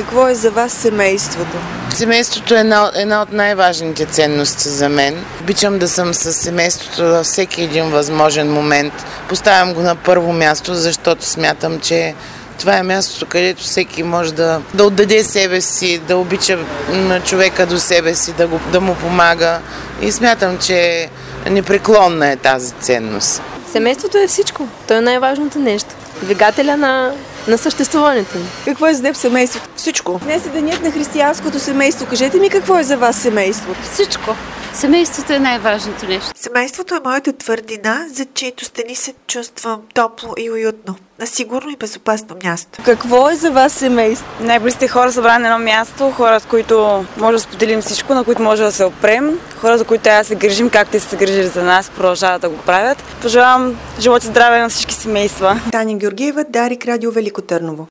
Какво е за вас семейството? Семейството е една от най-важните ценности за мен. Обичам да съм с семейството във всеки един възможен момент. Поставям го на първо място, защото смятам, че това е мястото, където всеки може да отдаде себе си, да обича човека до себе си, да му помага. И смятам, че непреклонна е тази ценност. Семейството е всичко. То е най-важното нещо. Двигателя на съществуването ни. Какво е за теб семейството? Всичко. Днес е денят на християнското семейство. Кажете ми какво е за вас семейството? Всичко. Семейството е най-важното нещо. Семейството е моята твърдина, за чието стени се чувствам топло и уютно. На сигурно и безопасно място. Какво е за вас семейство? Най-близките хора събрани на едно място, хора, с които може да споделим всичко, на които може да се опрем, хора, за които трябва да се грижим, както те са се грижили за нас, продължават да го правят. Пожелавам живот и здраве на всички семейства. Таня Георгиева, Дарик, Радио Велико Търново.